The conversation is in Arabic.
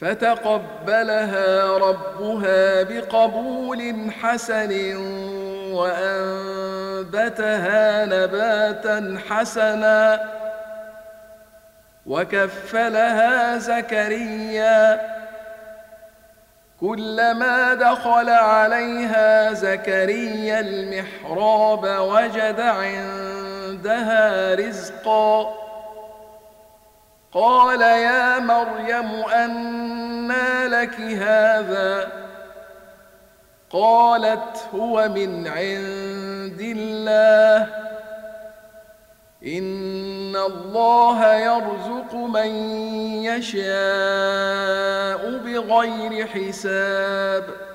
فتقبلها ربها بقبول حسن وأنبتها نباتا حسنا وكفلها زكريا كلما دخل عليها زكريا المحراب وجد عندها رزقا قال يا مريم أنى لك هذا قالت هو من عند الله إن الله يرزق من يشاء بغير حساب